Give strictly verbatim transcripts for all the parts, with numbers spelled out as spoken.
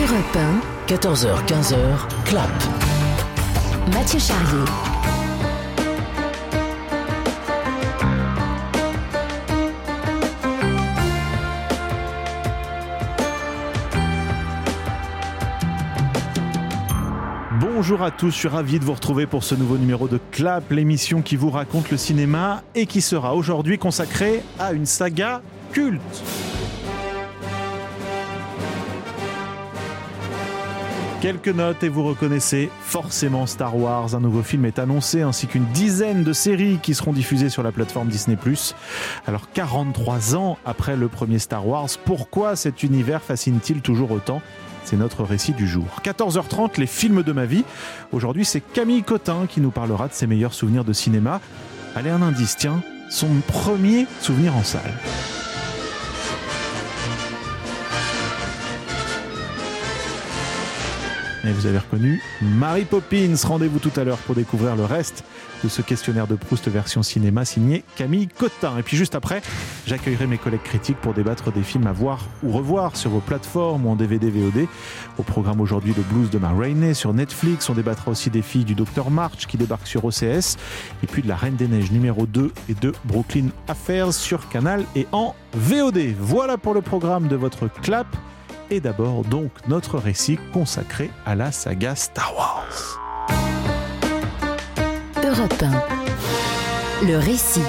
Europe un, quatorze heures quinze, Clap. Mathieu Charrier. Bonjour à tous, je suis ravi de vous retrouver pour ce nouveau numéro de Clap, l'émission qui vous raconte le cinéma et qui sera aujourd'hui consacrée à une saga culte. Quelques notes et vous reconnaissez forcément Star Wars. Un nouveau film est annoncé ainsi qu'une dizaine de séries qui seront diffusées sur la plateforme Disney plus. Alors quarante-trois ans après le premier Star Wars, pourquoi cet univers fascine-t-il toujours autant ? C'est notre récit du jour. quatorze heures trente, les films de ma vie. Aujourd'hui, c'est Camille Cotin qui nous parlera de ses meilleurs souvenirs de cinéma. Allez, un indice, tiens, son premier souvenir en salle. Et vous avez reconnu Mary Poppins. Rendez-vous tout à l'heure pour découvrir le reste de ce questionnaire de Proust version cinéma signé Camille Cotin. Et puis juste après, j'accueillerai mes collègues critiques pour débattre des films à voir ou revoir sur vos plateformes ou en D V D V O D. Au programme aujourd'hui, le blues de Ma Rainey sur Netflix. On débattra aussi des filles du docteur March qui débarquent sur O C S. Et puis de La Reine des Neiges numéro deux et de Brooklyn Affairs sur Canal et en V O D. Voilà pour le programme de votre Clap. Et d'abord, donc, notre récit consacré à la saga Star Wars. Europe un. Le récit.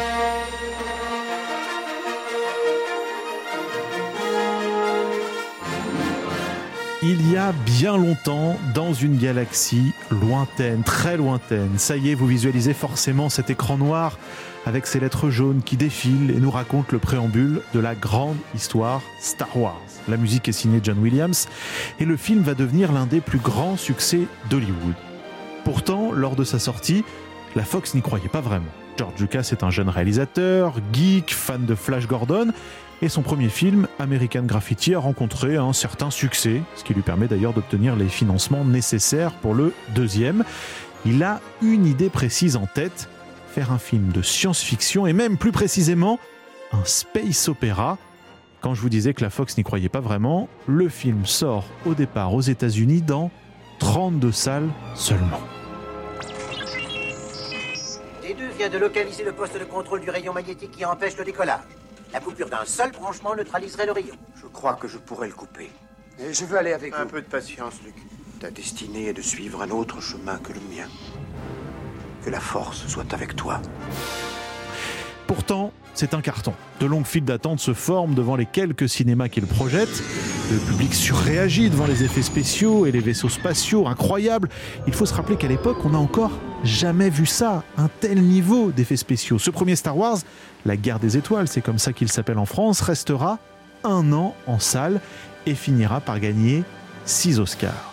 Il y a bien longtemps, dans une galaxie lointaine, très lointaine, ça y est, vous visualisez forcément cet écran noir avec ces lettres jaunes qui défilent et nous racontent le préambule de la grande histoire Star Wars. La musique est signée John Williams et le film va devenir l'un des plus grands succès d'Hollywood. Pourtant, lors de sa sortie, la Fox n'y croyait pas vraiment. George Lucas est un jeune réalisateur, geek, fan de Flash Gordon, et son premier film, American Graffiti, a rencontré un certain succès, ce qui lui permet d'ailleurs d'obtenir les financements nécessaires pour le deuxième. Il a une idée précise en tête, faire un film de science-fiction et même plus précisément un space opéra. Quand je vous disais que la Fox n'y croyait pas vraiment, le film sort au départ aux États-Unis dans trente-deux salles seulement. T deux vient de localiser le poste de contrôle du rayon magnétique qui empêche le décollage. La coupure d'un seul branchement neutraliserait le rayon. Je crois que je pourrais le couper. Et je veux aller avec vous. Un peu de patience, Luc. Ta destinée est de suivre un autre chemin que le mien. Que la force soit avec toi. Pourtant, c'est un carton. De longues files d'attente se forment devant les quelques cinémas qui le projettent. Le public surréagit devant les effets spéciaux et les vaisseaux spatiaux incroyables. Il faut se rappeler qu'à l'époque, on n'a encore jamais vu ça, un tel niveau d'effets spéciaux. Ce premier Star Wars, La Guerre des Étoiles, c'est comme ça qu'il s'appelle en France, restera un an en salle et finira par gagner six Oscars.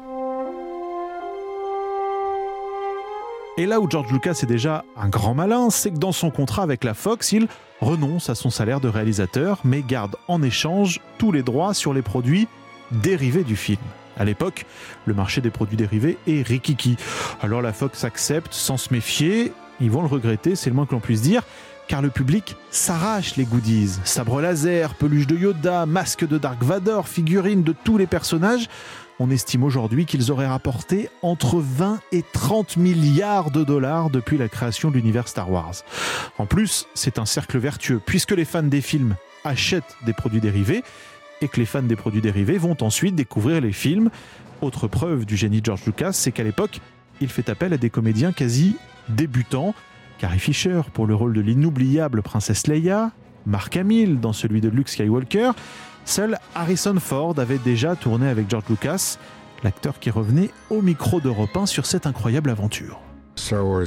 Et là où George Lucas est déjà un grand malin, c'est que dans son contrat avec la Fox, il renonce à son salaire de réalisateur, mais garde en échange tous les droits sur les produits dérivés du film. À l'époque, le marché des produits dérivés est rikiki. Alors la Fox accepte sans se méfier, ils vont le regretter, c'est le moins que l'on puisse dire, car le public s'arrache les goodies. Sabre laser, peluche de Yoda, masque de Dark Vador, figurines de tous les personnages. On estime aujourd'hui qu'ils auraient rapporté entre vingt et trente milliards de dollars depuis la création de l'univers Star Wars. En plus, c'est un cercle vertueux, puisque les fans des films achètent des produits dérivés et que les fans des produits dérivés vont ensuite découvrir les films. Autre preuve du génie de George Lucas, c'est qu'à l'époque, il fait appel à des comédiens quasi débutants. Carrie Fisher pour le rôle de l'inoubliable princesse Leia, Mark Hamill dans celui de Luke Skywalker. Seul Harrison Ford avait déjà tourné avec George Lucas, l'acteur qui revenait au micro d'Europe un sur cette incroyable aventure. Star Wars,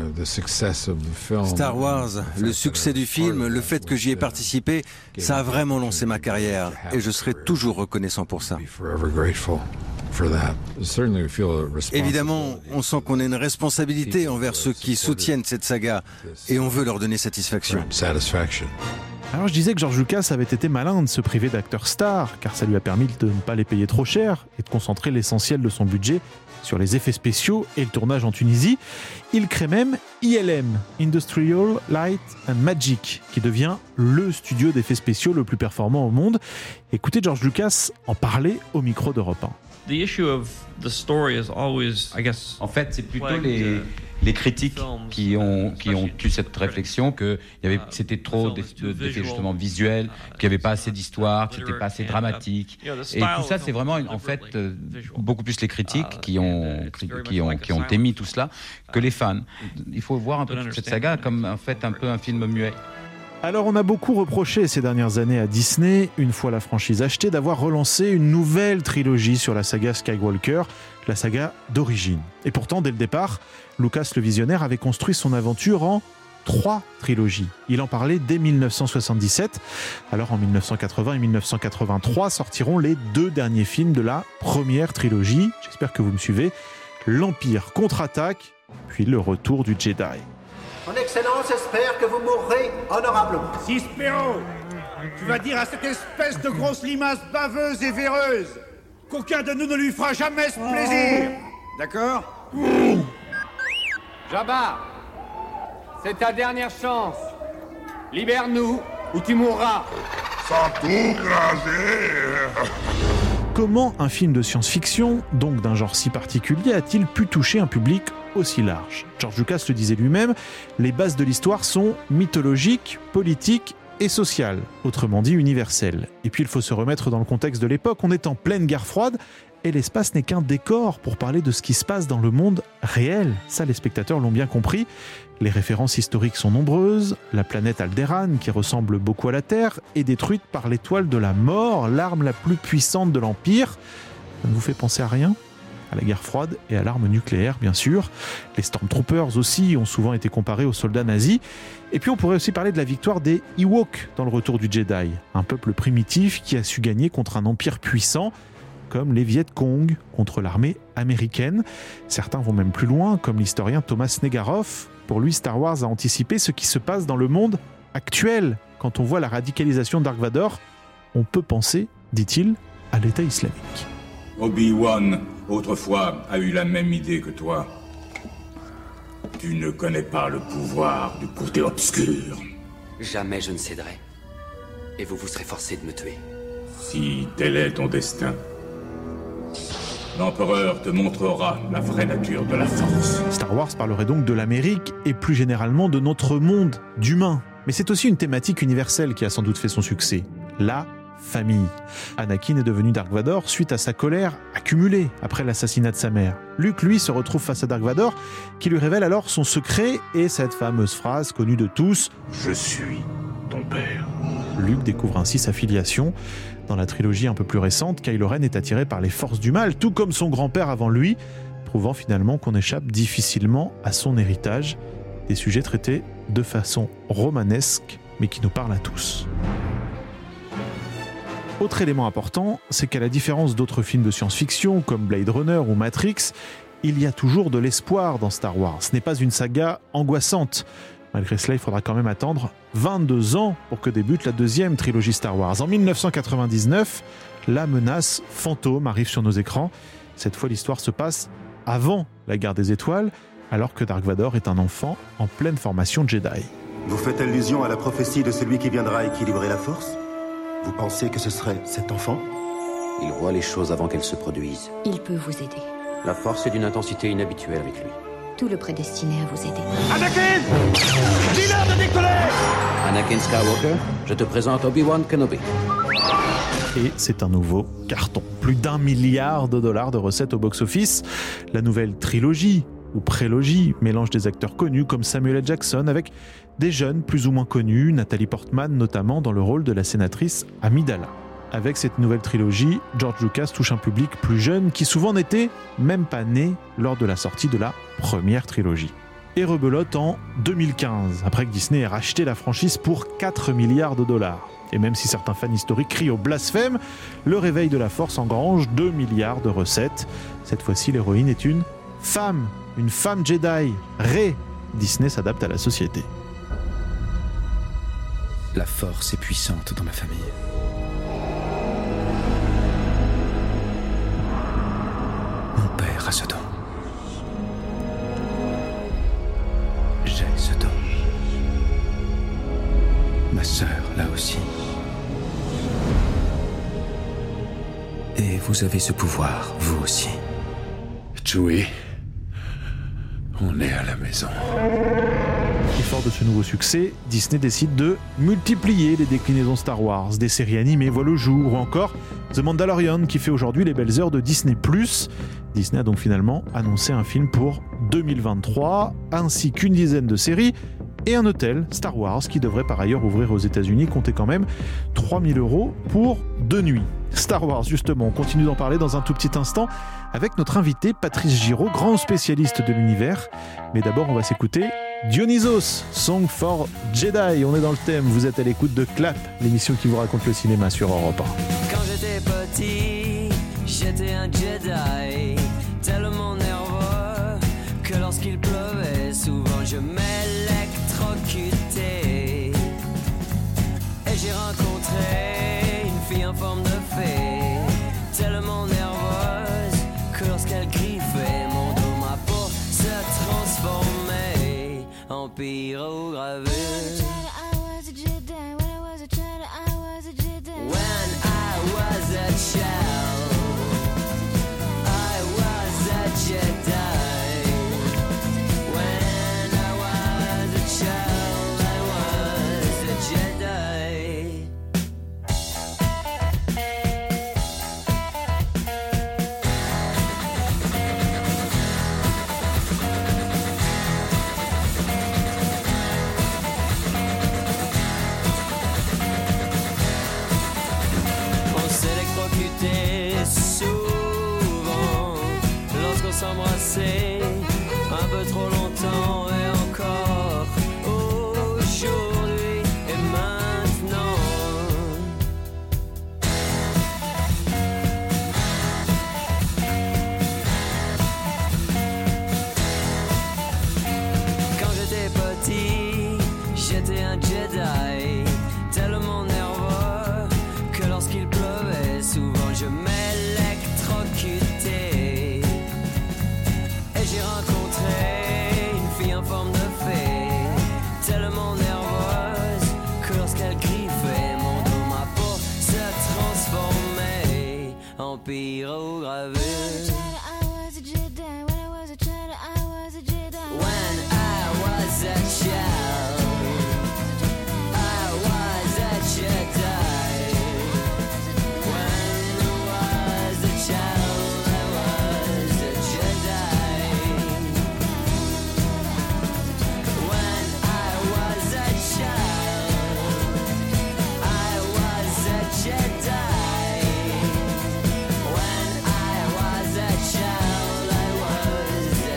le succès du film, le fait que j'y ai participé, ça a vraiment lancé ma carrière et je serai toujours reconnaissant pour ça. Évidemment, on sent qu'on a une responsabilité envers ceux qui soutiennent cette saga et on veut leur donner satisfaction. Alors je disais que George Lucas avait été malin de se priver d'acteurs stars, car ça lui a permis de ne pas les payer trop cher et de concentrer l'essentiel de son budget sur les effets spéciaux et le tournage en Tunisie. Il crée même I L M, Industrial Light and Magic, qui devient le studio d'effets spéciaux le plus performant au monde. Écoutez George Lucas en parler au micro d'Europe un. The issue of the story is always, I guess, en fait, c'est plutôt les, les critiques qui ont, qui ont eu cette réflexion que y avait, c'était trop d'effets justement visuels, qu'il n'y avait pas assez d'histoire, que c'était pas assez dramatique. Et tout ça, c'est vraiment, en fait, beaucoup plus les critiques qui ont, qui ont, qui ont émis tout cela que les fans. Il faut voir un peu toute cette saga comme, en fait, un peu un film muet. Alors on a beaucoup reproché ces dernières années à Disney, une fois la franchise achetée, d'avoir relancé une nouvelle trilogie sur la saga Skywalker, la saga d'origine. Et pourtant, dès le départ, Lucas le visionnaire avait construit son aventure en trois trilogies. Il en parlait dès dix-neuf cent soixante-dix-sept. Alors en dix-neuf cent quatre-vingts et dix-neuf cent quatre-vingt-trois sortiront les deux derniers films de la première trilogie. J'espère que vous me suivez. L'Empire contre-attaque, puis le retour du Jedi. Son Excellence espère que vous mourrez honorablement. Cispero, tu vas dire à cette espèce de grosse limace baveuse et véreuse qu'aucun de nous ne lui fera jamais ce plaisir. D'accord ? Jabba, c'est ta dernière chance. Libère-nous ou tu mourras. Sans tout graser. Comment un film de science-fiction, donc d'un genre si particulier, a-t-il pu toucher un public aussi large ? George Lucas le disait lui-même, les bases de l'histoire sont mythologiques, politiques et sociales, autrement dit universelles. Et puis il faut se remettre dans le contexte de l'époque, on est en pleine guerre froide, et l'espace n'est qu'un décor pour parler de ce qui se passe dans le monde réel. Ça, les spectateurs l'ont bien compris. Les références historiques sont nombreuses. La planète Alderaan, qui ressemble beaucoup à la Terre, est détruite par l'étoile de la mort, l'arme la plus puissante de l'Empire. Ça ne vous fait penser à rien ? À la guerre froide et à l'arme nucléaire, bien sûr. Les Stormtroopers aussi ont souvent été comparés aux soldats nazis. Et puis on pourrait aussi parler de la victoire des Ewoks dans le retour du Jedi. Un peuple primitif qui a su gagner contre un empire puissant, comme les Viet Cong contre l'armée américaine. Certains vont même plus loin, comme l'historien Thomas Negaroff. Pour lui, Star Wars a anticipé ce qui se passe dans le monde actuel. Quand on voit la radicalisation de Dark Vador, on peut penser, dit-il, à l'État islamique. Obi-Wan, autrefois, a eu la même idée que toi. Tu ne connais pas le pouvoir du côté obscur. Jamais je ne céderai. Et vous vous serez forcé de me tuer. Si tel est ton destin, l'Empereur te montrera la vraie nature de la Force. Star Wars parlerait donc de l'Amérique et plus généralement de notre monde d'humains. Mais c'est aussi une thématique universelle qui a sans doute fait son succès. La famille. Anakin est devenu Dark Vador suite à sa colère accumulée après l'assassinat de sa mère. Luke, lui, se retrouve face à Dark Vador qui lui révèle alors son secret et cette fameuse phrase connue de tous « Je suis ton père ». Luke découvre ainsi sa filiation. Dans la trilogie un peu plus récente, Kylo Ren est attiré par les forces du mal, tout comme son grand-père avant lui, prouvant finalement qu'on échappe difficilement à son héritage. Des sujets traités de façon romanesque, mais qui nous parlent à tous. Autre élément important, c'est qu'à la différence d'autres films de science-fiction, comme Blade Runner ou Matrix, il y a toujours de l'espoir dans Star Wars. Ce n'est pas une saga angoissante. Malgré cela, il faudra quand même attendre vingt-deux ans pour que débute la deuxième trilogie Star Wars. En dix-neuf cent quatre-vingt-dix-neuf, la menace fantôme arrive sur nos écrans. Cette fois, l'histoire se passe avant la guerre des étoiles, alors que Dark Vador est un enfant en pleine formation Jedi. Vous faites allusion à la prophétie de celui qui viendra équilibrer la force ? Vous pensez que ce serait cet enfant ? Il voit les choses avant qu'elles se produisent. Il peut vous aider. La force est d'une intensité inhabituelle avec lui. Tout le prédestiné à vous aider. Anakin ! Dis-leur de décoller ! Anakin Skywalker, je te présente Obi-Wan Kenobi. Et c'est un nouveau carton. Plus d'un milliard de dollars de recettes au box-office. La nouvelle trilogie, ou prélogie, mélange des acteurs connus comme Samuel L. Jackson avec des jeunes plus ou moins connus, Nathalie Portman notamment dans le rôle de la sénatrice Amidala. Avec cette nouvelle trilogie, George Lucas touche un public plus jeune qui souvent n'était même pas né lors de la sortie de la première trilogie. Et rebelote en deux mille quinze, après que Disney ait racheté la franchise pour quatre milliards de dollars. Et même si certains fans historiques crient au blasphème, le réveil de la Force engrange deux milliards de recettes. Cette fois-ci, l'héroïne est une femme, une femme Jedi. Rey. Disney s'adapte à la société. La force est puissante dans ma famille. Mon père a ce don. J'ai ce don. Ma sœur l'a aussi. Et vous avez ce pouvoir, vous aussi. Chewie, on est à la maison. Et fort de ce nouveau succès, Disney décide de multiplier les déclinaisons Star Wars. Des séries animées voient le jour, ou encore The Mandalorian qui fait aujourd'hui les belles heures de Disney plus. Disney a donc finalement annoncé un film pour deux mille vingt-trois, ainsi qu'une dizaine de séries et un hôtel Star Wars qui devrait par ailleurs ouvrir aux États-Unis, comptez quand même trois mille euros pour deux nuits. Star Wars, justement, on continue d'en parler dans un tout petit instant avec notre invité Patrice Giraud, grand spécialiste de l'univers. Mais d'abord, on va s'écouter Dionysos, Song for Jedi. On est dans le thème, vous êtes à l'écoute de Clap, l'émission qui vous raconte le cinéma sur Europe un. Quand j'étais petit, j'étais un Jedi, tellement nerveux que lorsqu'il pleuvait, souvent je m'électrocutais. Et j'ai rencontré une fille en forme de fée, tellement nerveuse que lorsqu'elle griffait mon dos, ma peau se transformait en pyrogravure. When I was a child, I was a Jedi. When I was a child, I was a Jedi. Souvent, lorsqu'on s'embrassait un peu trop longtemps et encore aujourd'hui et maintenant. Quand j'étais petit, j'étais un Jedi, tellement nerveux que lorsqu'il pleuvait, souvent je m'électrocutais. Et j'ai rencontré une fille en forme de fée, tellement nerveuse que lorsqu'elle griffait mon dos, ma peau se transformait en pyrogravure. When I was a child, I was a Jedi. When I was a child, I was a Jedi. When I was a child, I was a Jedi. When I was a child, I was a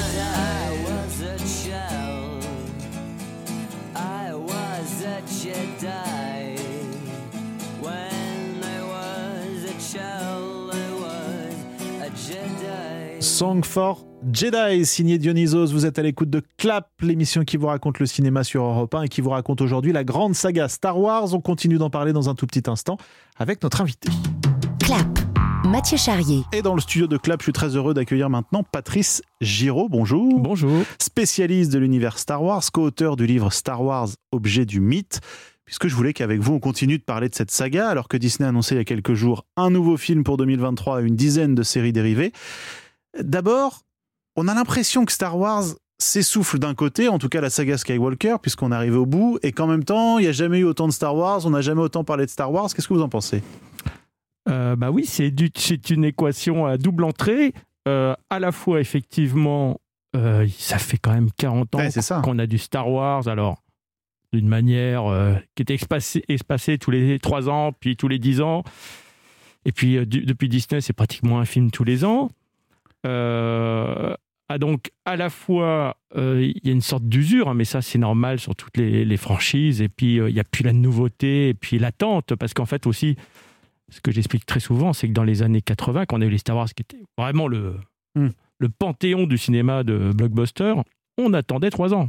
Jedi. I was a Jedi. When I was a child, I was a Jedi. Song for Jedi, signé Dionysos. Vous êtes à l'écoute de Clap, l'émission qui vous raconte le cinéma sur Europe un et qui vous raconte aujourd'hui la grande saga Star Wars. On continue d'en parler dans un tout petit instant avec notre invité. Clap, Mathieu Charrier. Et dans le studio de Clap, je suis très heureux d'accueillir maintenant Patrice Giraud. Bonjour. Bonjour. Spécialiste de l'univers Star Wars, co-auteur du livre Star Wars, objet du mythe. Puisque je voulais qu'avec vous, on continue de parler de cette saga, alors que Disney a annoncé il y a quelques jours un nouveau film pour deux mille vingt-trois et une dizaine de séries dérivées. D'abord, on a l'impression que Star Wars s'essouffle d'un côté, en tout cas la saga Skywalker, puisqu'on est arrivé au bout, et qu'en même temps, il n'y a jamais eu autant de Star Wars, on n'a jamais autant parlé de Star Wars. Qu'est-ce que vous en pensez ? euh, Bah oui, c'est, du, c'est une équation à double entrée. Euh, à la fois, effectivement, euh, ça fait quand même quarante ans ouais, c'est ça. qu'on a du Star Wars, alors d'une manière euh, qui était espacée, espacée tous les trois ans, puis tous les dix ans. Et puis, euh, du, depuis Disney, c'est pratiquement un film tous les ans. Euh, ah donc, à la fois, il euh, y a une sorte d'usure, hein, mais ça, c'est normal sur toutes les, les franchises. Et puis, il euh, n'y a plus la nouveauté, et puis l'attente. Parce qu'en fait, aussi, ce que j'explique très souvent, c'est que dans les années quatre-vingts, quand on a eu les Star Wars, qui étaient vraiment le, mm. le panthéon du cinéma de blockbuster, on attendait trois ans. Mm.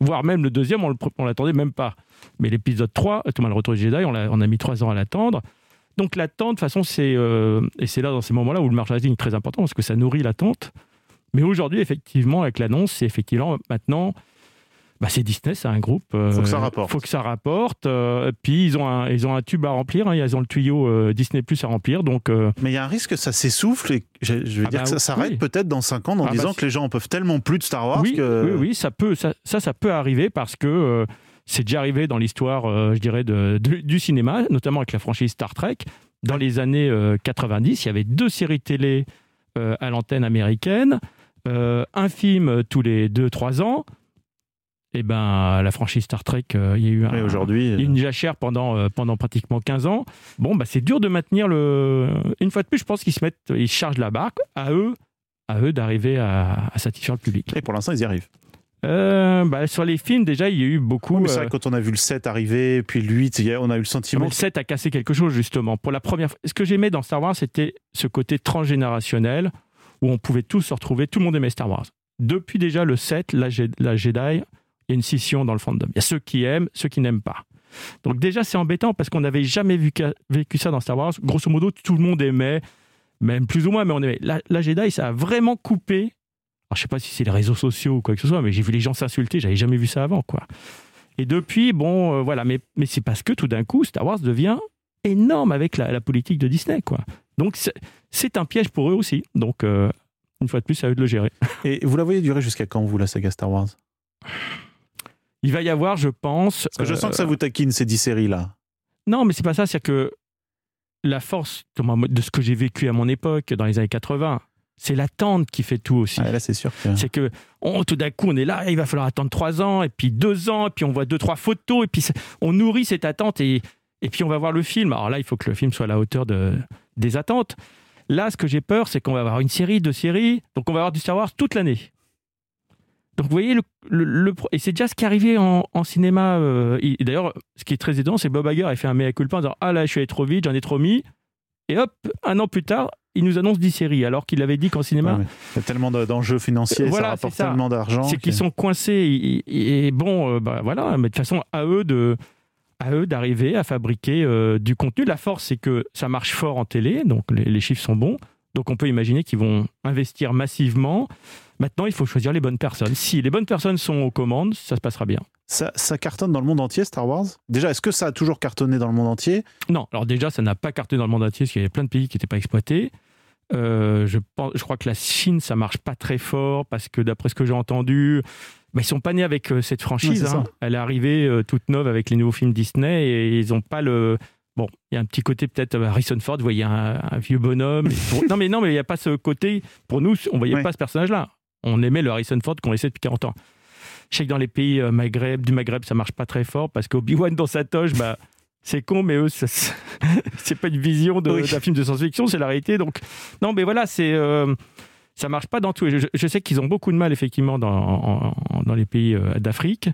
voire même le deuxième, on ne l'attendait même pas. Mais l'épisode trois, Thomas le Retour du Jedi, on a, on a mis trois ans à l'attendre. Donc l'attente, de toute façon, c'est... Euh, et c'est là, dans ces moments-là, où le merchandising est très important, parce que ça nourrit l'attente. Mais aujourd'hui, effectivement, avec l'annonce, c'est effectivement, maintenant... Bah c'est Disney, c'est un groupe. Il euh, faut que ça rapporte. faut que ça rapporte. Euh, puis ils ont, un, ils ont un tube à remplir, hein, ils ont le tuyau euh, Disney Plus à remplir. Donc, euh... Mais il y a un risque que ça s'essouffle et je, je veux ah dire bah, que ça s'arrête oui. peut-être dans cinq ans en ah disant bah, que les gens en peuvent tellement plus de Star Wars oui, que... Oui, oui, ça peut, ça, ça, ça peut arriver parce que euh, c'est déjà arrivé dans l'histoire, euh, je dirais, de, de, du cinéma, notamment avec la franchise Star Trek. Dans les années euh, quatre-vingt-dix, il y avait deux séries télé euh, à l'antenne américaine, euh, un film tous les deux trois ans. Eh ben, la franchise Star Trek, euh, il y a eu un, aujourd'hui, euh... une jachère pendant, euh, pendant pratiquement quinze ans. Bon, bah, c'est dur de maintenir le... Une fois de plus, je pense qu'ils se mettent, ils chargent la barque. À eux, à eux d'arriver à, à satisfaire le public. Et pour l'instant, ils y arrivent. Euh, bah, sur les films, déjà, il y a eu beaucoup... Oui, mais c'est vrai, euh... quand on a vu le sept arriver, puis le huit, on a eu le sentiment... Le sept a cassé quelque chose, justement. Pour la première fois, ce que j'aimais dans Star Wars, c'était ce côté transgénérationnel, où on pouvait tous se retrouver, tout le monde aimait Star Wars. Depuis déjà le sept, la, la Jedi... Il y a une scission dans le fandom. Il y a ceux qui aiment, ceux qui n'aiment pas. Donc déjà, c'est embêtant parce qu'on n'avait jamais vu vécu ça dans Star Wars. Grosso modo, tout le monde aimait, même plus ou moins, mais on aimait. La, la Jedi, ça a vraiment coupé. Alors, je ne sais pas si c'est les réseaux sociaux ou quoi que ce soit, mais j'ai vu les gens s'insulter. J'avais jamais vu ça avant, quoi. Et depuis, bon, euh, voilà. Mais, mais c'est parce que tout d'un coup, Star Wars devient énorme avec la, la politique de Disney, quoi. Donc, c'est, c'est un piège pour eux aussi. Donc, euh, une fois de plus, c'est à eux de le gérer. Et vous la voyez durer jusqu'à quand, vous, la saga Star Wars ? Il va y avoir, je pense... Parce que je euh... sens que ça vous taquine, ces dix séries-là. Non, mais c'est pas ça. C'est que la force de ce que j'ai vécu à mon époque, dans les années quatre-vingts, c'est l'attente qui fait tout aussi. Ah, là, c'est sûr que... C'est que on, tout d'un coup, on est là, il va falloir attendre trois ans, et puis deux ans, et puis on voit deux, trois photos, et puis on nourrit cette attente, et, et puis on va voir le film. Alors là, il faut que le film soit à la hauteur de, des attentes. Là, ce que j'ai peur, c'est qu'on va avoir une série, deux séries, donc on va avoir du Star Wars toute l'année. Donc vous voyez, le, le, le, et c'est déjà ce qui est arrivé en, en cinéma. Euh, et d'ailleurs, ce qui est très étonnant, c'est que Bob Iger a fait un mea culpa en disant « Ah là, je suis allé trop vite, j'en ai trop mis ». Et hop, un an plus tard, il nous annonce dix séries, alors qu'il avait dit qu'en cinéma... Ouais, il y a tellement d'enjeux financiers, voilà, ça rapporte ça. tellement d'argent. C'est qu'ils sont coincés. Et, et bon, euh, bah, voilà, mais de toute façon, à eux, de, à eux d'arriver à fabriquer euh, du contenu. La force, c'est que ça marche fort en télé, donc les, les chiffres sont bons. Donc on peut imaginer qu'ils vont investir massivement. Maintenant, il faut choisir les bonnes personnes. Si les bonnes personnes sont aux commandes, ça se passera bien. Ça, ça cartonne dans le monde entier, Star Wars ? Déjà, est-ce que ça a toujours cartonné dans le monde entier ? Non, alors déjà, ça n'a pas cartonné dans le monde entier, parce qu'il y avait plein de pays qui n'étaient pas exploités. Euh, je, pense, je crois que la Chine, ça ne marche pas très fort, parce que d'après ce que j'ai entendu, bah, ils ne sont pas nés avec euh, cette franchise. Ouais, hein. Elle est arrivée euh, toute neuve avec les nouveaux films Disney, et ils n'ont pas le... Bon, il y a un petit côté peut-être Harrison Ford, vous voyez un, un vieux bonhomme. Pour... non, mais non, mais il n'y a pas ce côté. Pour nous, on ne voyait ouais. pas ce personnage-là. On aimait le Harrison Ford qu'on laissait depuis quarante ans. Je sais que dans les pays euh, Maghreb, du Maghreb, ça ne marche pas très fort parce qu'Obi-Wan dans sa toge, bah, c'est con, mais eux, ça, c'est pas une vision de, oui. d'un film de science-fiction, c'est la réalité. Donc, non, mais voilà, c'est, euh, ça ne marche pas dans tout. Je, je sais qu'ils ont beaucoup de mal, effectivement, dans, en, dans les pays euh, d'Afrique.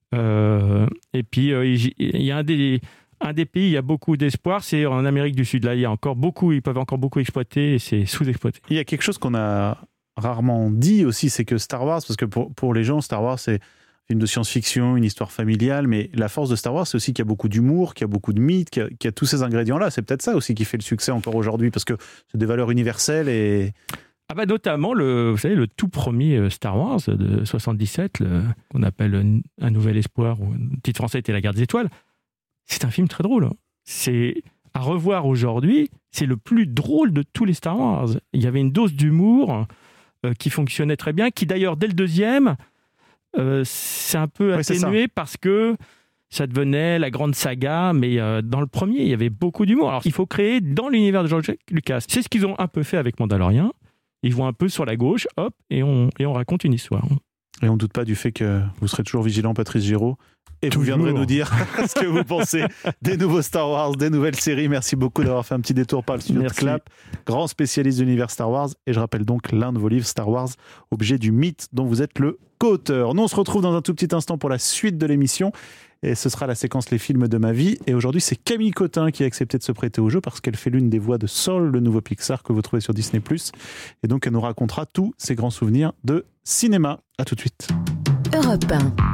Euh, et puis, euh, il y a un des. Un des pays, il y a beaucoup d'espoir, c'est en Amérique du Sud. Là, il y a encore beaucoup, ils peuvent encore beaucoup exploiter et c'est sous-exploité. Il y a quelque chose qu'on a rarement dit aussi, c'est que Star Wars, parce que pour, pour les gens, Star Wars, c'est un film de science-fiction, une histoire familiale, mais la force de Star Wars, c'est aussi qu'il y a beaucoup d'humour, qu'il y a beaucoup de mythes, qu'il y a, qu'il y a tous ces ingrédients-là. C'est peut-être ça aussi qui fait le succès encore aujourd'hui, parce que c'est des valeurs universelles et... Ah bah notamment, le, vous savez, le tout premier Star Wars de soixante-dix-sept, le, qu'on appelle Un Nouvel Espoir, ou le titre français était La Guerre des Étoiles. C'est un film très drôle. C'est à revoir aujourd'hui. C'est le plus drôle de tous les Star Wars. Il y avait une dose d'humour euh, qui fonctionnait très bien, qui d'ailleurs, dès le deuxième, euh, c'est un peu oui, atténué parce que ça devenait la grande saga, mais euh, dans le premier, il y avait beaucoup d'humour. Alors, il faut créer dans l'univers de George Lucas. C'est ce qu'ils ont un peu fait avec Mandalorian. Ils vont un peu sur la gauche, hop, et on, et on raconte une histoire. Et on ne doute pas du fait que vous serez toujours vigilant, Patrice Giraud. Et toujours. Vous viendrez nous dire ce que vous pensez des nouveaux Star Wars, des nouvelles séries. Merci beaucoup d'avoir fait un petit détour par le studio Merci. de Clap, grand spécialiste de l'univers Star Wars. Et je rappelle donc l'un de vos livres, Star Wars, objet du mythe, dont vous êtes le co-auteur. Nous, on se retrouve dans un tout petit instant pour la suite de l'émission. Et ce sera la séquence Les films de ma vie. Et aujourd'hui, c'est Camille Cotin qui a accepté de se prêter au jeu parce qu'elle fait l'une des voix de Soul, le nouveau Pixar que vous trouvez sur Disney plus. Et donc, elle nous racontera tous ses grands souvenirs de cinéma. À tout de suite. Europe un.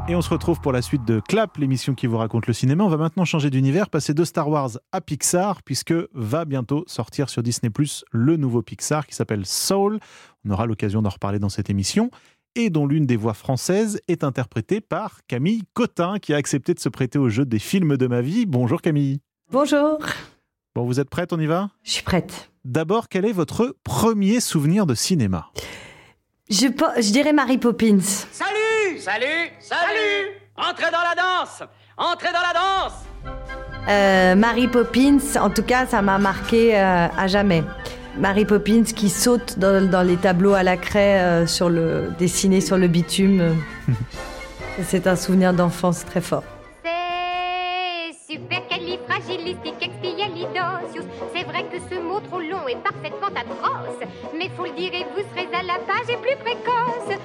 Et on se retrouve pour la suite de Clap, l'émission qui vous raconte le cinéma. On va maintenant changer d'univers, passer de Star Wars à Pixar, puisque va bientôt sortir sur Disney plus, le nouveau Pixar qui s'appelle Soul. On aura l'occasion d'en reparler dans cette émission, et dont l'une des voix françaises est interprétée par Camille Cotin, qui a accepté de se prêter au jeu des films de ma vie. Bonjour Camille. Bonjour. Bon, vous êtes prête, on y va ? Je suis prête. D'abord, quel est votre premier souvenir de cinéma ? Je, je dirais Mary Poppins. Salut, salut, salut. Entrez dans la danse. Entrez dans la danse. Euh, Mary Poppins, en tout cas, ça m'a marqué euh, à jamais. Mary Poppins qui saute dans, dans les tableaux à la craie euh, sur le, dessinés sur le bitume. C'est un souvenir d'enfance très fort. C'est supercalifragilisticexpialidocious. C'est vrai que ce mot trop long est parfaitement atroce, mais faut le dire et vous serez à la page et plus précoce.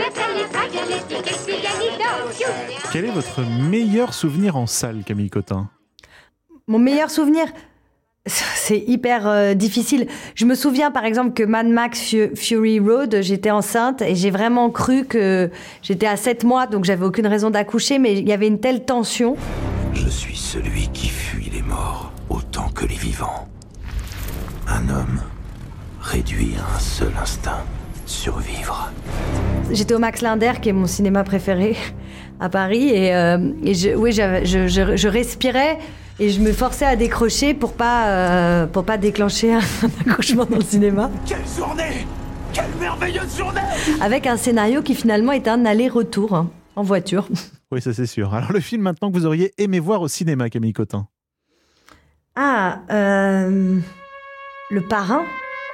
Supercalifragilisticexpialidocious. Quel est votre meilleur souvenir en salle, Camille Cotin ? Mon meilleur souvenir ? C'est hyper euh, difficile. Je me souviens par exemple que Mad Max Fu- Fury Road, j'étais enceinte et j'ai vraiment cru que j'étais à sept mois, donc j'avais aucune raison d'accoucher, mais il y avait une telle tension. Je suis celui qui fuit les morts autant que les vivants. Un homme réduit à un seul instinct, survivre. J'étais au Max Linder, qui est mon cinéma préféré à Paris, et, euh, et je, oui, je, je, je, je respirais. Et je me forçais à décrocher pour pas, euh, pour pas déclencher un, un accouchement dans le cinéma. Quelle journée! Quelle merveilleuse journée! Avec un scénario qui finalement est un aller-retour hein, en voiture. Oui, ça c'est sûr. Alors le film maintenant que vous auriez aimé voir au cinéma, Camille Cotin? Ah, euh, Le Parrain.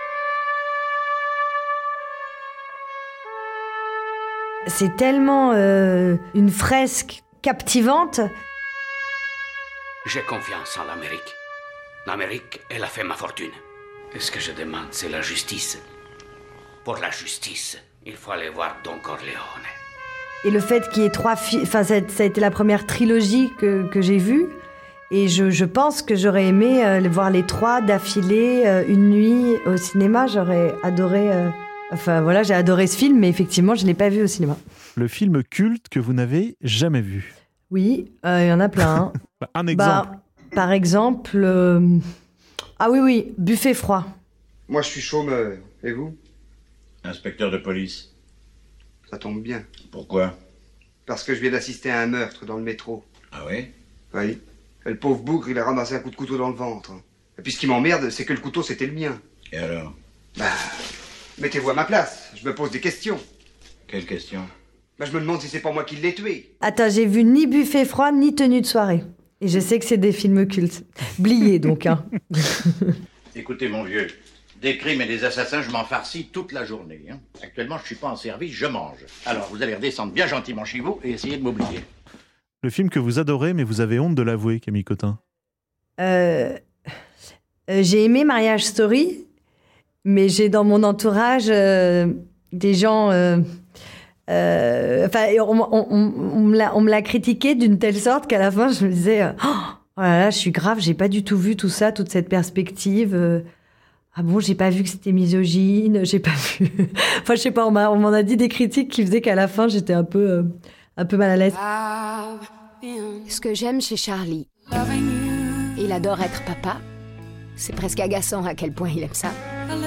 C'est tellement euh, une fresque captivante. J'ai confiance en l'Amérique. L'Amérique, elle a fait ma fortune. Et ce que je demande, c'est la justice. Pour la justice, il faut aller voir Don Corleone. Et le fait qu'il y ait trois films... Enfin, ça, ça a été la première trilogie que, que j'ai vue. Et je, je pense que j'aurais aimé euh, voir les trois d'affilée, euh, une nuit au cinéma. J'aurais adoré... Euh... Enfin, voilà, j'ai adoré ce film, mais effectivement, je ne l'ai pas vu au cinéma. Le film culte que vous n'avez jamais vu? Oui, il euh, y en a plein. Bah, un exemple. Bah, par exemple... Euh... Ah oui, oui, Buffet froid. Moi, je suis chômeur. Et vous? Inspecteur de police. Ça tombe bien. Pourquoi? Parce que je viens d'assister à un meurtre dans le métro. Ah oui? Oui. Et le pauvre bougre, il a ramassé un coup de couteau dans le ventre. Et puis ce qui m'emmerde, c'est que le couteau, c'était le mien. Et alors? Bah... Mettez-vous à ma place. Je me pose des questions. Quelles questions? Bah, je me demande si c'est pas moi qui l'ai tué. Attends, j'ai vu ni Buffet froid, ni Tenue de soirée. Et je sais que c'est des films cultes. Bliés, donc, hein. Écoutez, mon vieux, des crimes et des assassins, je m'en farcis toute la journée. Hein. Actuellement, je suis pas en service, je mange. Alors, vous allez redescendre bien gentiment chez vous et essayer de m'oublier. Le film que vous adorez, mais vous avez honte de l'avouer, Camille Cotin. Euh... euh j'ai aimé Mariage Story, mais j'ai dans mon entourage euh, des gens... Euh... Enfin, euh, on, on, on, on, me l'a, on me l'a critiqué d'une telle sorte qu'à la fin, je me disais « Oh là là, je suis grave, j'ai pas du tout vu tout ça, toute cette perspective. Euh, ah bon, j'ai pas vu que c'était misogyne, j'ai pas vu... » Enfin, je sais pas, on, m'a, on m'en a dit des critiques qui faisaient qu'à la fin, j'étais un peu, euh, un peu mal à l'aise. Ce que j'aime chez Charlie, il adore être papa. C'est presque agaçant à quel point il aime ça.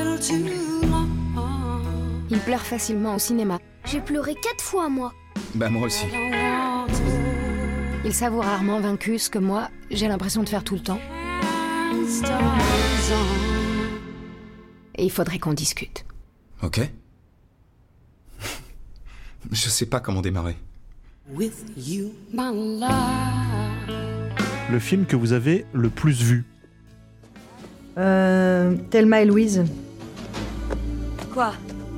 Il pleure facilement au cinéma. J'ai pleuré quatre fois, moi. Bah, moi aussi. Il s'avoue rarement vaincu, ce que moi, j'ai l'impression de faire tout le temps. Et il faudrait qu'on discute. Ok. Je sais pas comment démarrer. Le film que vous avez le plus vu? Euh... Thelma et Louise. Quoi?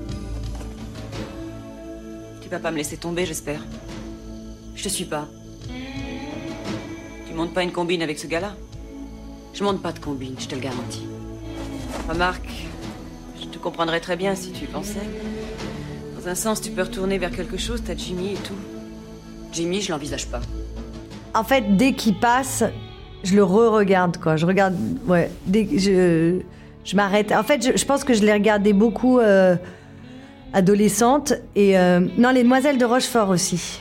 Tu vas pas me laisser tomber, j'espère. Je te suis pas. Tu montes pas une combine avec ce gars-là? Je monte pas de combine, je te le garantis. Remarque, je te comprendrais très bien si tu y pensais. Dans un sens, tu peux retourner vers quelque chose, t'as Jimmy et tout. Jimmy, je l'envisage pas. En fait, dès qu'il passe, je le re-regarde, quoi. Je regarde, ouais, dès que je, je m'arrête. En fait, je, je pense que je l'ai regardé beaucoup euh, adolescente. Et euh, non, Les Demoiselles de Rochefort aussi.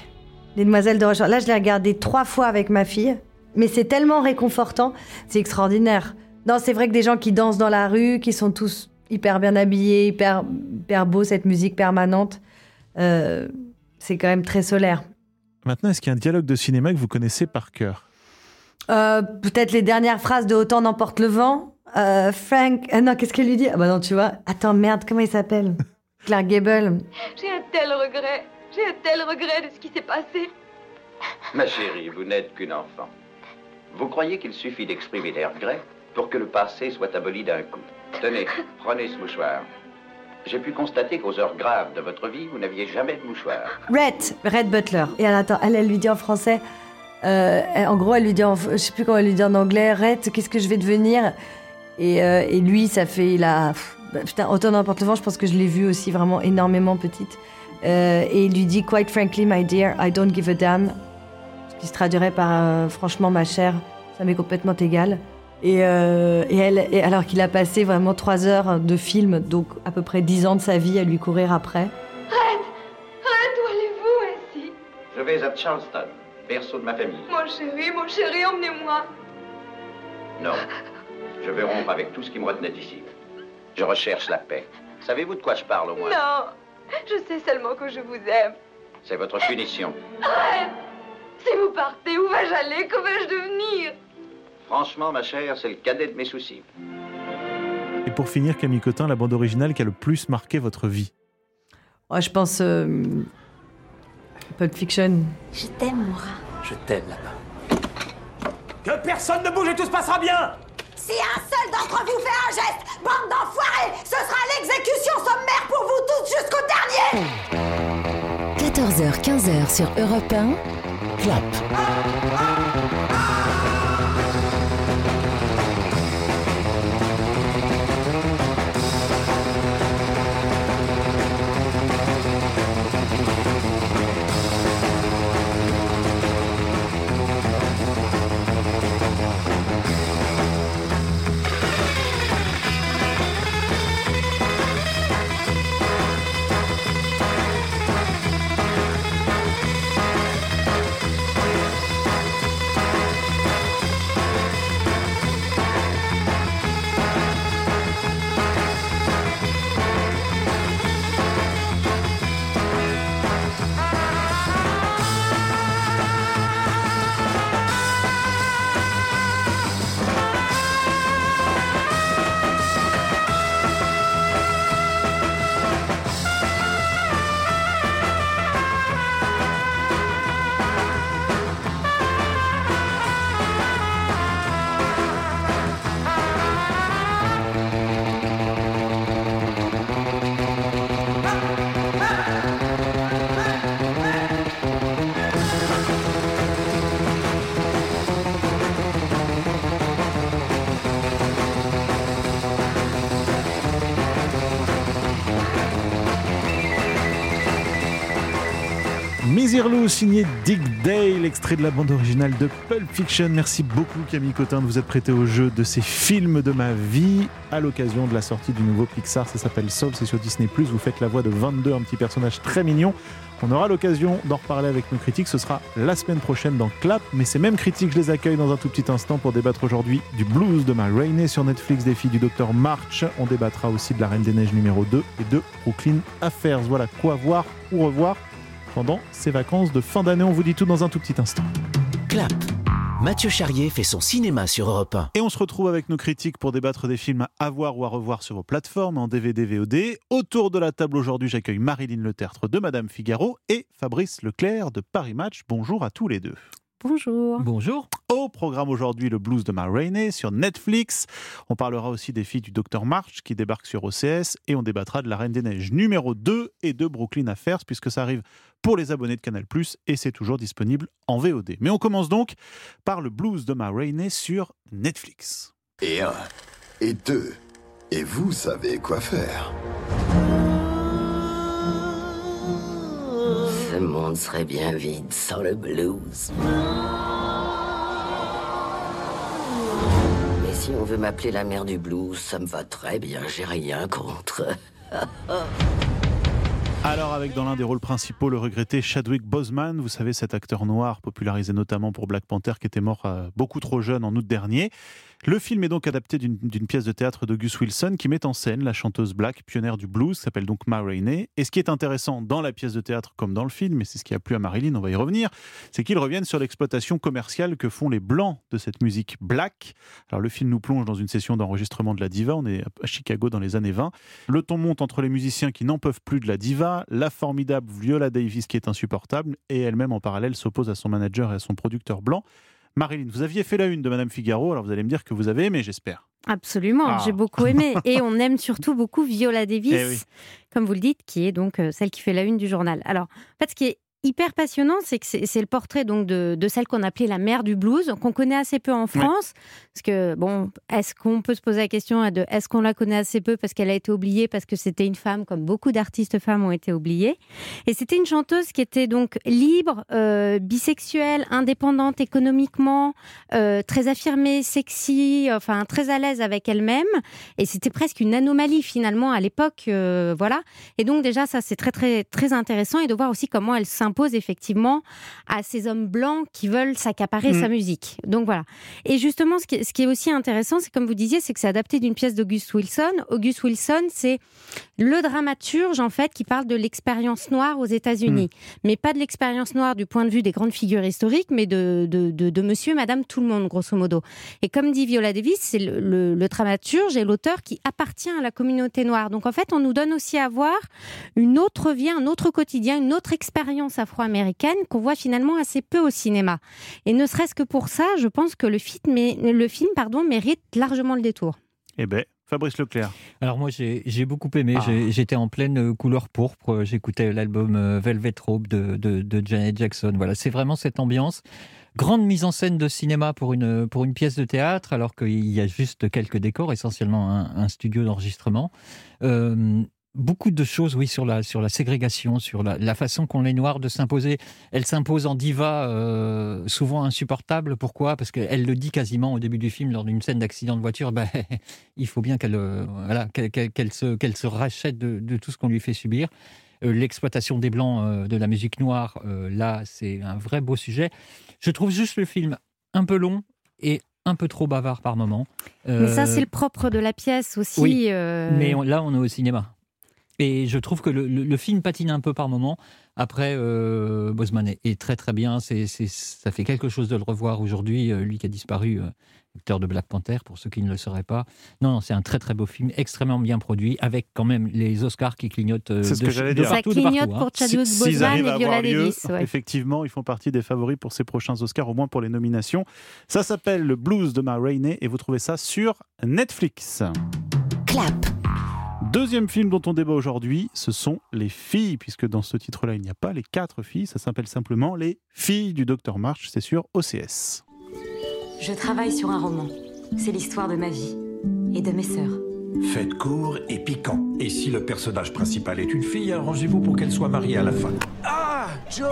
Les Demoiselles de Rochefort. Là, je l'ai regardé trois fois avec ma fille, mais c'est tellement réconfortant, c'est extraordinaire. Non, c'est vrai que des gens qui dansent dans la rue, qui sont tous hyper bien habillés, hyper, hyper beaux, cette musique permanente, euh, c'est quand même très solaire. Maintenant, est-ce qu'il y a un dialogue de cinéma que vous connaissez par cœur ? euh, Peut-être les dernières phrases de Autant n'emporte le vent. Euh, Frank... Euh, non, qu'est-ce qu'elle lui dit ? Ah bah non, tu vois. Attends, merde, comment il s'appelle ? Clark Gable. J'ai un tel regret. J'ai un tel regret de ce qui s'est passé. Ma chérie, vous n'êtes qu'une enfant. Vous croyez qu'il suffit d'exprimer des regrets pour que le passé soit aboli d'un coup ? Tenez, prenez ce mouchoir. J'ai pu constater qu'aux heures graves de votre vie, vous n'aviez jamais de mouchoir. Red, Red Butler. Et elle, attends, elle, elle lui dit en français... Euh, en gros, elle lui dit, en, je sais plus comment elle lui dit en anglais, Red, qu'est-ce que je vais devenir ? et, euh, et lui, ça fait... Il a, pff, bah, putain, Autant n'emporte le vent, je pense que je l'ai vu aussi vraiment énormément petite. Euh, et il lui dit, quite frankly, my dear, I don't give a damn. Ce qui se traduirait par, euh, franchement, ma chère, ça m'est complètement égal. Et, euh, et, elle, et alors qu'il a passé vraiment trois heures de film, donc à peu près dix ans de sa vie à lui courir après. Red, Red, où allez-vous ainsi ? Je vais à Charleston, berceau de ma famille. Mon chéri, mon chéri, emmenez-moi. Non, je vais rompre avec tout ce qui me retenait ici. Je recherche la paix. Savez-vous de quoi je parle au moins ? Non, je sais seulement que je vous aime. C'est votre punition. Red, si vous partez, où vais-je aller ? Que vais-je devenir ? Franchement, ma chère, c'est le cadet de mes soucis. Et pour finir, Camille Cotin, la bande originale qui a le plus marqué votre vie ? Oh, je pense... Euh, Pulp Fiction. Je t'aime, Moira. Je t'aime là-bas. Que personne ne bouge et tout se passera bien. Si un seul d'entre vous fait un geste, bande d'enfoirés, ce sera l'exécution sommaire pour vous tous jusqu'au dernier. quatorze heures quinze sur Europe un, Clap. Misirlou, signé Dick Dale, extrait de la bande originale de Pulp Fiction. Merci beaucoup Camille Cotin de vous être prêtée au jeu de ces films de ma vie à l'occasion de la sortie du nouveau Pixar. Ça s'appelle Soul, c'est sur Disney plus. Vous faites la voix de vingt-deux, un petit personnage très mignon. On aura l'occasion d'en reparler avec nos critiques. Ce sera la semaine prochaine dans Clap. Mais ces mêmes critiques, je les accueille dans un tout petit instant pour débattre aujourd'hui du Blues de Ma Rainey sur Netflix, des filles du docteur March. On débattra aussi de La Reine des Neiges numéro deux et de Brooklyn Affairs. Voilà quoi voir ou revoir pendant ces vacances de fin d'année. On vous dit tout dans un tout petit instant. Clap. Mathieu Charrier fait son cinéma sur Europe un. Et on se retrouve avec nos critiques pour débattre des films à voir ou à revoir sur vos plateformes en D V D, V O D. Autour de la table aujourd'hui, j'accueille Marilyn Letertre de Madame Figaro et Fabrice Leclerc de Paris Match. Bonjour à tous les deux. Bonjour. Bonjour. Au programme aujourd'hui, le Blues de Ma Rainey sur Netflix. On parlera aussi des filles du docteur March qui débarquent sur O C S et on débattra de La Reine des Neiges numéro deux et de Brooklyn Affairs puisque ça arrive pour les abonnés de Canal plus, et c'est toujours disponible en V O D. Mais on commence donc par le Blues de Ma Rainey sur Netflix. Et un, et deux, et vous savez quoi faire. Ce monde serait bien vide sans le blues. Mais si on veut m'appeler la mère du blues, ça me va très bien, j'ai rien contre. Alors avec dans l'un des rôles principaux le regretté Chadwick Boseman, vous savez cet acteur noir popularisé notamment pour Black Panther qui était mort euh, beaucoup trop jeune en août dernier. Le film est donc adapté d'une, d'une pièce de théâtre de Gus Wilson qui met en scène la chanteuse black pionnière du blues qui s'appelle donc Ma Rainey. Et ce qui est intéressant dans la pièce de théâtre comme dans le film, et c'est ce qui a plu à Marilyn, on va y revenir, c'est qu'ils reviennent sur l'exploitation commerciale que font les blancs de cette musique black. Alors le film nous plonge dans une session d'enregistrement de la diva, on est à Chicago dans les années vingt. Le ton monte entre les musiciens qui n'en peuvent plus de la diva, la formidable Viola Davis qui est insupportable et elle-même en parallèle s'oppose à son manager et à son producteur blanc. Marilyn, vous aviez fait la une de Madame Figaro, alors vous allez me dire que vous avez aimé, j'espère. Absolument, ah. j'ai beaucoup aimé. Et on aime surtout beaucoup Viola Davis, eh oui. comme vous le dites, qui est donc celle qui fait la une du journal. Alors, en fait, ce qui est hyper passionnant, c'est que c'est, c'est le portrait donc de, de celle qu'on appelait la mère du blues, qu'on connaît assez peu en France. Ouais. Parce que, bon, est-ce qu'on peut se poser la question de est-ce qu'on la connaît assez peu parce qu'elle a été oubliée, parce que c'était une femme, comme beaucoup d'artistes femmes ont été oubliées. Et c'était une chanteuse qui était donc libre, euh, bisexuelle, indépendante économiquement, euh, très affirmée, sexy, enfin très à l'aise avec elle-même. Et c'était presque une anomalie finalement à l'époque, euh, voilà. Et donc déjà, ça c'est très très très intéressant et de voir aussi comment elle s'impose impose effectivement à ces hommes blancs qui veulent s'accaparer mmh. sa musique. Donc voilà. Et justement, ce qui, ce qui est aussi intéressant, c'est comme vous disiez, c'est que c'est adapté d'une pièce d'August Wilson. August Wilson, c'est le dramaturge en fait qui parle de l'expérience noire aux États-Unis, mmh. mais pas de l'expérience noire du point de vue des grandes figures historiques, mais de de, de, de Monsieur et Madame tout le monde, grosso modo. Et comme dit Viola Davis, c'est le, le, le dramaturge et l'auteur qui appartient à la communauté noire. Donc en fait, on nous donne aussi à voir une autre vie, un autre quotidien, une autre expérience afro-américaine qu'on voit finalement assez peu au cinéma. Et ne serait-ce que pour ça, je pense que le film, le film pardon, mérite largement le détour. Eh bien, Fabrice Leclerc. Alors moi, j'ai, j'ai beaucoup aimé. Ah. J'ai, j'étais en pleine couleur pourpre. J'écoutais l'album Velvet Rope de, de, de Janet Jackson. Voilà, c'est vraiment cette ambiance. Grande mise en scène de cinéma pour une, pour une pièce de théâtre, alors qu'il y a juste quelques décors, essentiellement un, un studio d'enregistrement. Euh, Beaucoup de choses, oui, sur la, sur la ségrégation, sur la, la façon qu'ont les Noirs de s'imposer. Elle s'impose en diva, euh, souvent insupportable. Pourquoi ? Parce qu'elle le dit quasiment au début du film, lors d'une scène d'accident de voiture, ben, il faut bien qu'elle, euh, voilà, qu'elle, qu'elle, qu'elle, se, qu'elle se rachète de, de tout ce qu'on lui fait subir. Euh, l'exploitation des Blancs euh, de la musique noire, euh, là, c'est un vrai beau sujet. Je trouve juste le film un peu long et un peu trop bavard par moments. Euh, mais ça, c'est le propre de la pièce aussi. Oui, euh... mais on, là, on est au cinéma. Et je trouve que le, le, le film patine un peu par moment. Après, euh, Boseman est, est très très bien. C'est, c'est, ça fait quelque chose de le revoir aujourd'hui. Euh, lui qui a disparu, euh, acteur de Black Panther, pour ceux qui ne le sauraient pas. Non, non, c'est un très très beau film, extrêmement bien produit, avec quand même les Oscars qui clignotent euh, c'est ce de, que j'allais de dire. partout. Ça clignote de partout, pour hein. Chadwick Si, Boseman et Viola Davis. Ouais. Effectivement, ils font partie des favoris pour ces prochains Oscars, au moins pour les nominations. Ça s'appelle Le Blues de Ma Rainey et vous trouvez ça sur Netflix. Clap. Deuxième film dont on débat aujourd'hui, ce sont les filles, puisque dans ce titre-là, il n'y a pas les quatre filles, ça s'appelle simplement les filles du docteur March, c'est sur O C S. Je travaille sur un roman. C'est l'histoire de ma vie et de mes sœurs. Faites court et piquant. Et si le personnage principal est une fille, arrangez-vous pour qu'elle soit mariée à la fin. Ah, Joe!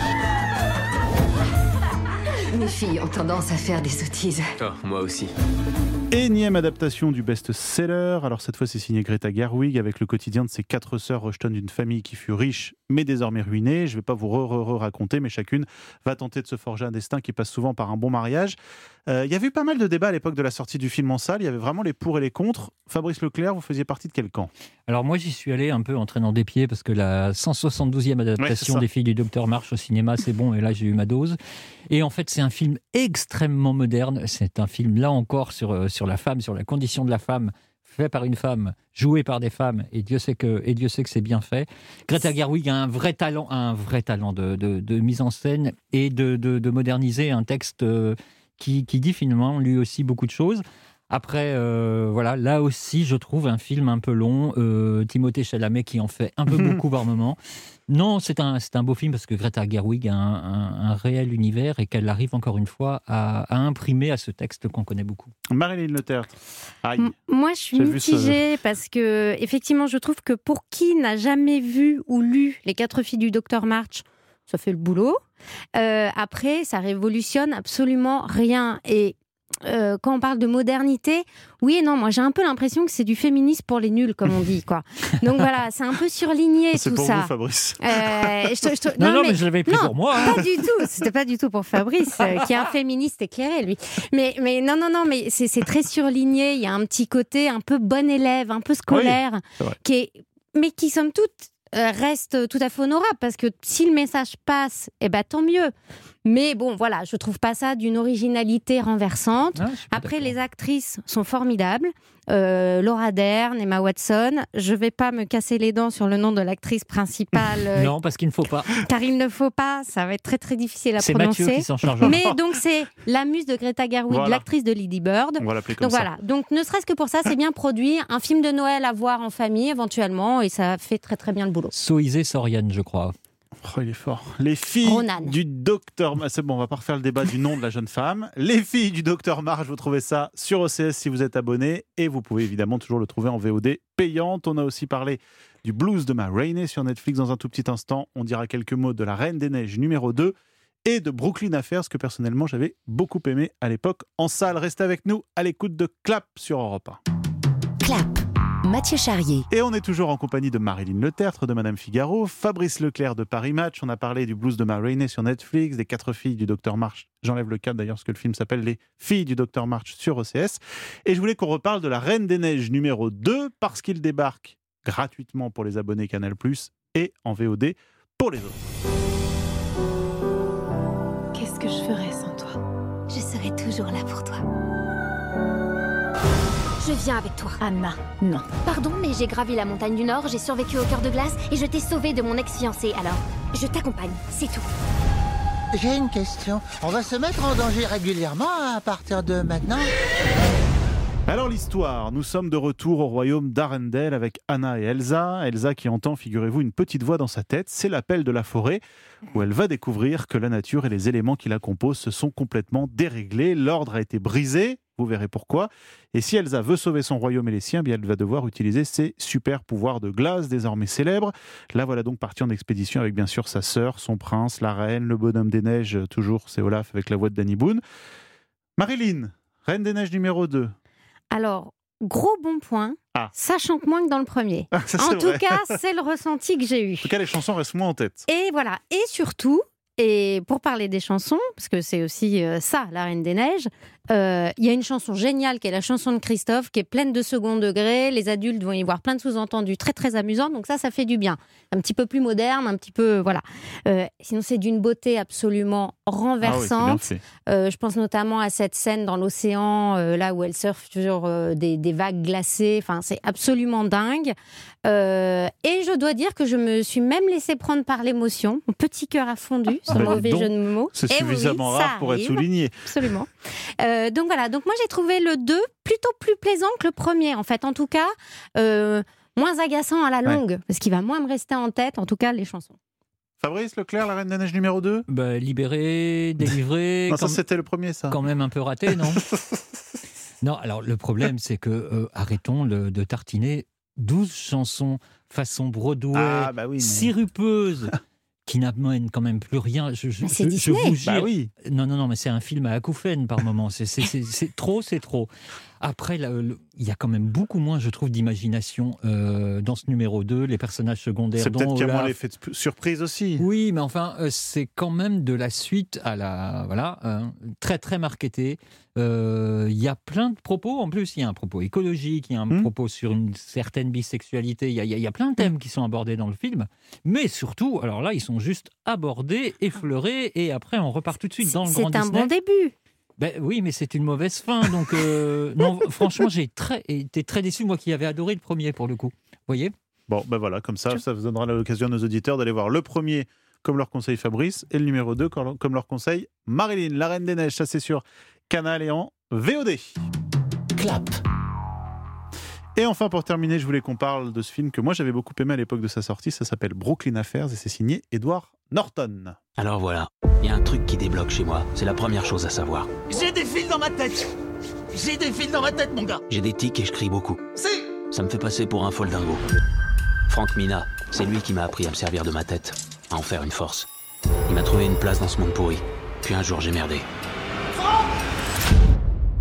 Mes filles ont tendance à faire des sottises. Oh, moi aussi. Énième adaptation du best-seller. Alors cette fois, c'est signé Greta Gerwig avec le quotidien de ses quatre sœurs rejetonnes d'une famille qui fut riche mais désormais ruinée. Je ne vais pas vous re-re-raconter, mais chacune va tenter de se forger un destin qui passe souvent par un bon mariage. Euh, il y avait eu pas mal de débats à l'époque de la sortie du film en salle. Il y avait vraiment les pour et les contre. Fabrice Leclerc, vous faisiez partie de quel camp ? Alors moi, j'y suis allé un peu en traînant des pieds parce que la cent soixante-douzième adaptation ouais, des filles du docteur March au cinéma, c'est bon, et là j'ai eu ma dose. Et en fait, c'est un film extrêmement moderne. C'est un film, là encore, sur, sur la femme, sur la condition de la femme, fait par une femme, joué par des femmes, et Dieu sait que, et Dieu sait que c'est bien fait. Greta Gerwig a un vrai talent, un vrai talent de, de, de mise en scène et de, de, de moderniser un texte qui, qui dit finalement lui aussi beaucoup de choses. Après, euh, voilà, là aussi, je trouve un film un peu long. Euh, Timothée Chalamet qui en fait un peu beaucoup par moment. Non, c'est un, c'est un beau film parce que Greta Gerwig a un, un, un réel univers et qu'elle arrive encore une fois à, à imprimer à ce texte qu'on connaît beaucoup. Marilyn Le Tertre. Aïe. M- moi, je suis J'ai mitigée parce que, effectivement, je trouve que pour qui n'a jamais vu ou lu Les quatre filles du docteur March, ça fait le boulot. Euh, après, ça révolutionne absolument rien. Et Euh, quand on parle de modernité, oui et non, moi j'ai un peu l'impression que c'est du féminisme pour les nuls, comme on dit, quoi. Donc voilà, c'est un peu surligné c'est tout pour ça. Vous, Fabrice. Euh, je, je, non, non, non, mais, mais je l'avais pris non, pour moi. Hein. Pas du tout, c'était pas du tout pour Fabrice, euh, qui est un féministe éclairé, lui. Mais, mais non, non, non, mais c'est, c'est très surligné, il y a un petit côté un peu bon élève, un peu scolaire, oui, qui est, mais qui, somme toute, euh, reste tout à fait honorable, parce que si le message passe, eh ben, tant mieux. Mais bon, voilà, je trouve pas ça d'une originalité renversante. Ah, Après, les actrices sont formidables. Euh, Laura Dern, Emma Watson. Je vais pas me casser les dents sur le nom de l'actrice principale. Euh, non, parce qu'il ne faut pas. Car il ne faut pas. Ça va être très très difficile à c'est prononcer. Mathieu qui s'en chargera. Mais donc c'est la muse de Greta Gerwig, voilà. l'actrice de Lady Bird. On va l'appeler comme donc ça. voilà. Donc ne serait-ce que pour ça, c'est bien produit. Un film de Noël à voir en famille éventuellement, et ça fait très très bien le boulot. Soizé Sorian, je crois. Oh, il est fort. Les filles Ronan. du docteur... C'est bon, on va pas refaire le débat du nom de la jeune femme. Les filles du docteur March, vous trouvez ça sur O C S si vous êtes abonné. Et vous pouvez évidemment toujours le trouver en V O D payante. On a aussi parlé du Blues de Ma Rainey sur Netflix dans un tout petit instant. On dira quelques mots de La Reine des Neiges numéro deux et de Brooklyn Affairs, que personnellement j'avais beaucoup aimé à l'époque en salle. Restez avec nous à l'écoute de Clap sur Europe un. Clap. Mathieu Charrier. Et on est toujours en compagnie de Marilyn Le Tertre de Madame Figaro, Fabrice Leclerc de Paris Match. On a parlé du Blues de Ma Rainey sur Netflix, des quatre filles du docteur March. J'enlève le cadre d'ailleurs parce que le film s'appelle Les filles du docteur March sur O C S. Et je voulais qu'on reparle de La Reine des Neiges numéro deux parce qu'il débarque gratuitement pour les abonnés Canal plus, et en V O D pour les autres. Qu'est-ce que je ferais sans toi? Je serai toujours là pour toi. Je viens avec toi. Anna, non. Pardon, mais j'ai gravi la montagne du Nord, j'ai survécu au cœur de glace et je t'ai sauvée de mon ex-fiancé, alors je t'accompagne, c'est tout. J'ai une question. On va se mettre en danger régulièrement à partir de maintenant? Alors l'histoire, nous sommes de retour au royaume d'Arendelle avec Anna et Elsa. Elsa qui entend, figurez-vous, une petite voix dans sa tête, c'est l'appel de la forêt, où elle va découvrir que la nature et les éléments qui la composent se sont complètement déréglés. L'ordre a été brisé, vous verrez pourquoi. Et si Elsa veut sauver son royaume et les siens, bien elle va devoir utiliser ses super pouvoirs de glace, désormais célèbres. Là voilà donc partie en expédition avec bien sûr sa sœur, son prince, la reine, le bonhomme des neiges, toujours c'est Olaf avec la voix de Danny Boone. Marilyn, Reine des Neiges numéro deux. Alors, gros bon point, ah. sachant que moins que dans le premier. Ah, ça, en tout vrai. cas, c'est le ressenti que j'ai eu. En tout cas, les chansons restent moins en tête. Et voilà, et surtout, et pour parler des chansons, parce que c'est aussi euh, ça, La Reine des Neiges, il euh, y a une chanson géniale qui est la chanson de Christophe, qui est pleine de second degré. Les adultes vont y voir plein de sous-entendus très très amusants, donc ça, ça fait du bien. Un petit peu plus moderne, un petit peu, voilà. Euh, sinon, c'est d'une beauté absolument renversante. Ah oui, euh, je pense notamment à cette scène dans l'océan, euh, là où elle surfe sur euh, des, des vagues glacées. Enfin, c'est absolument dingue. Euh, et je dois dire que je me suis même laissée prendre par l'émotion. Mon petit cœur a fondu, ce bah, mauvais donc, jeu de mots. C'est et suffisamment oui, rare pour arrive. être souligné. Absolument. Euh, donc voilà, donc moi j'ai trouvé le deux plutôt plus plaisant que le premier, en fait. En tout cas, euh, moins agaçant à la longue, ouais. parce qu'il va moins me rester en tête, en tout cas, les chansons. Fabrice Leclerc, La Reine des Neiges numéro deux. Bah, libéré, délivré. Non, ça c'était le premier, ça. Quand même un peu raté, non? Non, alors le problème, c'est que euh, arrêtons le, de tartiner douze chansons façon Broadway, ah, bah oui, mais... sirupeuses. Qui n'amène quand même plus rien. Je, je, c'est je, je vous jure. Bah oui. Non, non, non, mais c'est un film à acouphènes par moment. C'est, c'est, c'est, c'est trop, c'est trop. Après, là, le, il y a quand même beaucoup moins, je trouve, d'imagination euh, dans ce numéro deux, les personnages secondaires. C'est peut-être dont, qu'il y a là, moins l'effet de surprise aussi. Oui, mais enfin, euh, c'est quand même de la suite à la... Voilà, euh, très, très marketé. Euh, il y a plein de propos. En plus, il y a un propos écologique, il y a un mmh. propos sur une certaine bisexualité. Il y a, il y a plein de thèmes qui sont abordés dans le film. Mais surtout, alors là, ils sont juste abordés, effleurés, et après, on repart tout de suite dans le c'est grand Disney. Disney. C'est un bon début. Ben oui, mais c'est une mauvaise fin. Donc, euh, non, franchement, j'ai très, été très déçu, moi qui avais adoré le premier pour le coup. Vous voyez ? Bon, ben voilà, comme ça, ça vous donnera l'occasion à nos auditeurs d'aller voir le premier, comme leur conseille Fabrice, et le numéro deux, comme leur conseille Marilyn. La Reine des Neiges, ça c'est sur Canal et en V O D. Clap. Et enfin, pour terminer, je voulais qu'on parle de ce film que moi j'avais beaucoup aimé à l'époque de sa sortie. Ça s'appelle Brooklyn Affairs et c'est signé Edward Norton. Alors voilà, il y a un truc qui débloque chez moi. C'est la première chose à savoir. J'ai des fils dans ma tête. J'ai des fils dans ma tête, mon gars. J'ai des tics et je crie beaucoup. Si. Ça me fait passer pour un foldingo. Frank Mina, c'est lui qui m'a appris à me servir de ma tête, à en faire une force. Il m'a trouvé une place dans ce monde pourri. Puis un jour, j'ai merdé. Franck !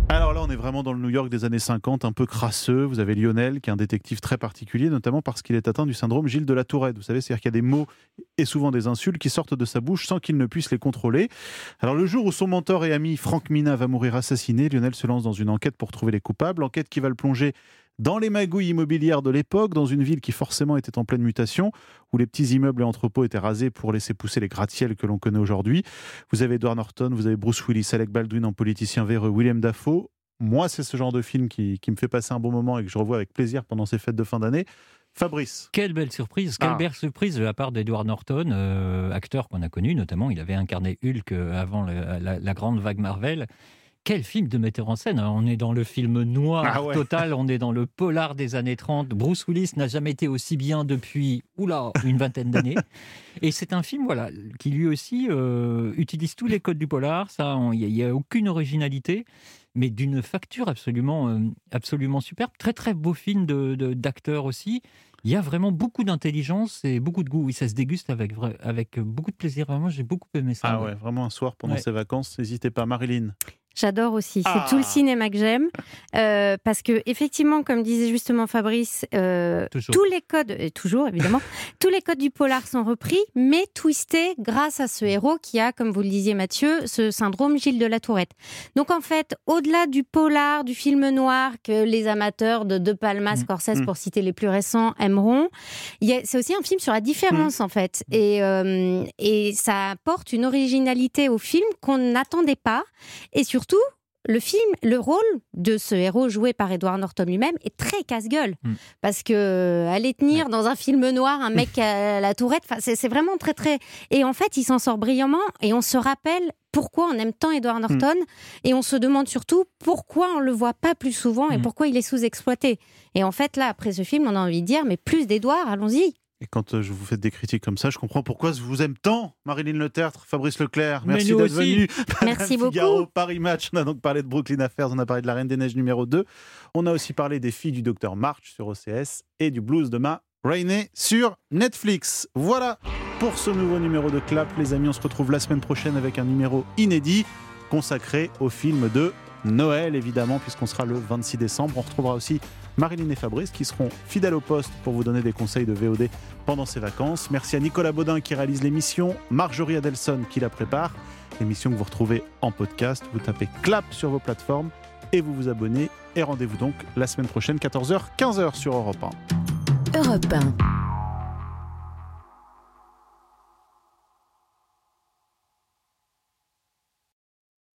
Alors là, on est vraiment dans le New York des années cinquante, un peu crasseux. Vous avez Lionel, qui est un détective très particulier, notamment parce qu'il est atteint du syndrome Gilles de la Tourette. Vous savez, c'est-à-dire qu'il y a des mots et souvent des insultes qui sortent de sa bouche sans qu'il ne puisse les contrôler. Alors le jour où son mentor et ami Frank Mina va mourir assassiné, Lionel se lance dans une enquête pour trouver les coupables. Enquête qui va le plonger dans les magouilles immobilières de l'époque, dans une ville qui forcément était en pleine mutation, où les petits immeubles et entrepôts étaient rasés pour laisser pousser les gratte-ciels que l'on connaît aujourd'hui. Vous avez Edward Norton, vous avez Bruce Willis, Alec Baldwin en politicien véreux, William Dafoe. Moi, c'est ce genre de film qui, qui me fait passer un bon moment et que je revois avec plaisir pendant ces fêtes de fin d'année. Fabrice. Quelle belle surprise, quelle ah. belle surprise de la part d'Edward Norton, euh, acteur qu'on a connu, notamment, il avait incarné Hulk avant la, la, la grande vague Marvel. Quel film de metteur en scène, hein. On est dans le film noir ah ouais. total, on est dans le polar des années trente. Bruce Willis n'a jamais été aussi bien depuis oula, une vingtaine d'années. Et c'est un film voilà, qui lui aussi euh, utilise tous les codes du polar, il n'y a, a aucune originalité, mais d'une facture absolument, euh, absolument superbe. Très très beau film de, de, d'acteurs aussi. Il y a vraiment beaucoup d'intelligence et beaucoup de goût. Oui, ça se déguste avec, avec beaucoup de plaisir. Vraiment, j'ai beaucoup aimé ça. Ah ouais, vraiment un soir pendant ouais. ses vacances. N'hésitez pas, Marilyn. J'adore aussi. C'est ah. tout le cinéma que j'aime. Euh, parce que, effectivement, comme disait justement Fabrice, euh, tous les codes, et toujours évidemment, tous les codes du polar sont repris, mais twistés grâce à ce héros qui a, comme vous le disiez Mathieu, ce syndrome Gilles de la Tourette. Donc en fait, au-delà du polar, du film noir que les amateurs de De Palma, mmh. Scorsese, mmh. pour citer les plus récents, aimeront, il y a, c'est aussi un film sur la différence mmh. en fait. Et, euh, et ça apporte une originalité au film qu'on n'attendait pas. Et surtout, Surtout, le film, le rôle de ce héros joué par Edward Norton lui-même est très casse-gueule. Mm. Parce que euh, aller tenir ouais. dans un film noir un mec à la tourette, c'est, c'est vraiment très très... Et en fait, il s'en sort brillamment et on se rappelle pourquoi on aime tant Edward Norton mm. et on se demande surtout pourquoi on ne le voit pas plus souvent et mm. pourquoi il est sous-exploité. Et en fait, là, après ce film, on a envie de dire, mais plus d'Edward, allons-y. Et quand je vous fais des critiques comme ça, je comprends pourquoi je vous aime tant, Marilyn Le Tertre, Fabrice Leclerc. Merci d'être venu. Merci beaucoup. Figaro, Paris Match. On a donc parlé de Brooklyn Affairs, on a parlé de La Reine des Neiges numéro deux. On a aussi parlé des Filles du Docteur March sur O C S et du Blues de Ma Rainey sur Netflix. Voilà pour ce nouveau numéro de Clap. Les amis, on se retrouve la semaine prochaine avec un numéro inédit consacré au film de Noël, évidemment, puisqu'on sera le vingt-six décembre. On retrouvera aussi Marilyn et Fabrice qui seront fidèles au poste pour vous donner des conseils de V O D pendant ces vacances. Merci à Nicolas Baudin qui réalise l'émission, Marjorie Adelson qui la prépare. L'émission que vous retrouvez en podcast. Vous tapez Clap sur vos plateformes et vous vous abonnez. Et rendez-vous donc la semaine prochaine, quatorze heures, quinze heures sur Europe un. Europe un.